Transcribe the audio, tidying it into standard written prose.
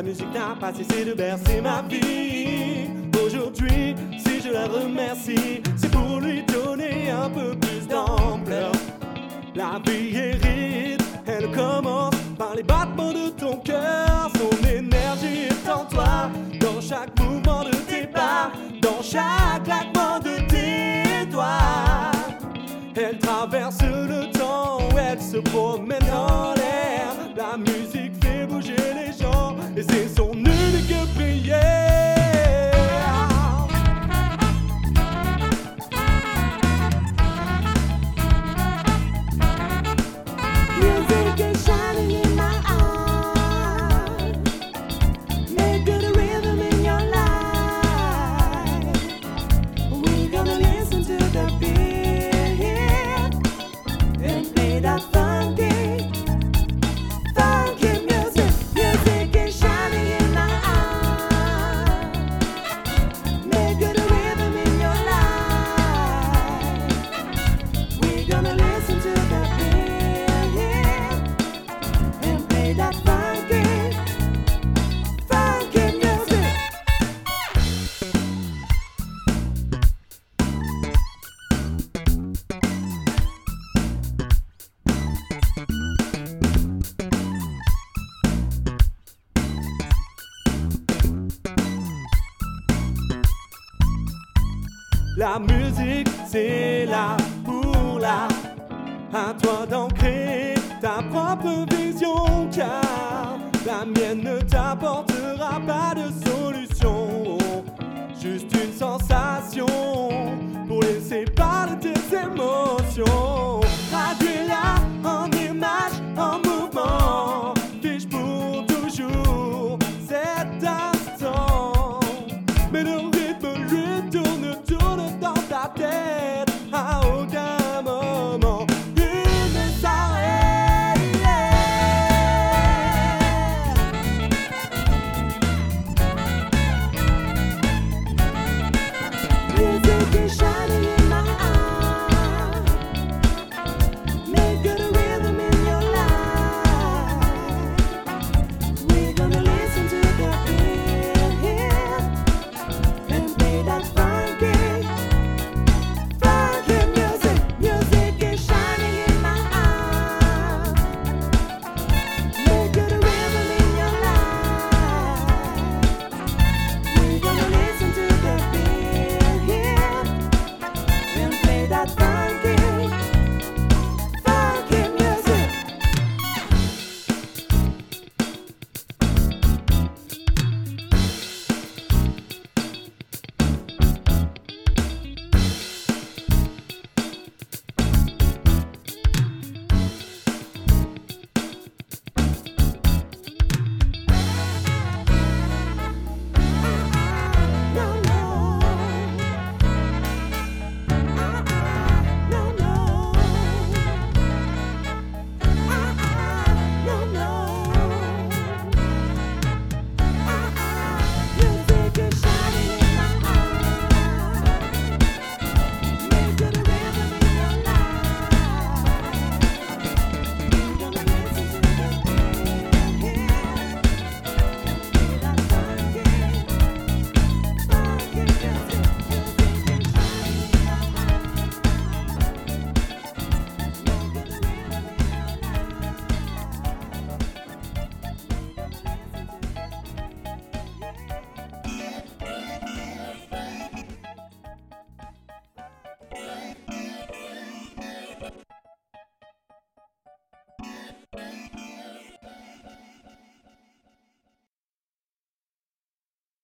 musique n'a pas cessé de bercer ma vie. Aujourd'hui, si je la remercie, c'est pour lui donner un peu plus d'ampleur. La vie est rythme, elle commence par les battements de ton cœur. Son énergie est en toi, dans chaque mouvement de tes pas, dans chaque claquement de tes doigts. Elle traverse le temps, elle se promène dans l'air. La musique fait bouger les gens et c'est son unique prière. Music is shining in my eyes. Make good rhythm in your life. We're gonna listen to the beat and play that funky, funky music. Music is shining in my eyes. Make good rhythm in your life. We're gonna listen to the beat and play that funky, funky music. La musique, c'est là pour là. À toi d'en créer ta propre vision, car la mienne ne t'apportera pas de solution. Juste une sensation pour laisser parler tes émotions. Traduis-la en images, en mouvement. Fiche pour toujours cet instant. Mais le rythme lui tourne dans ta tête.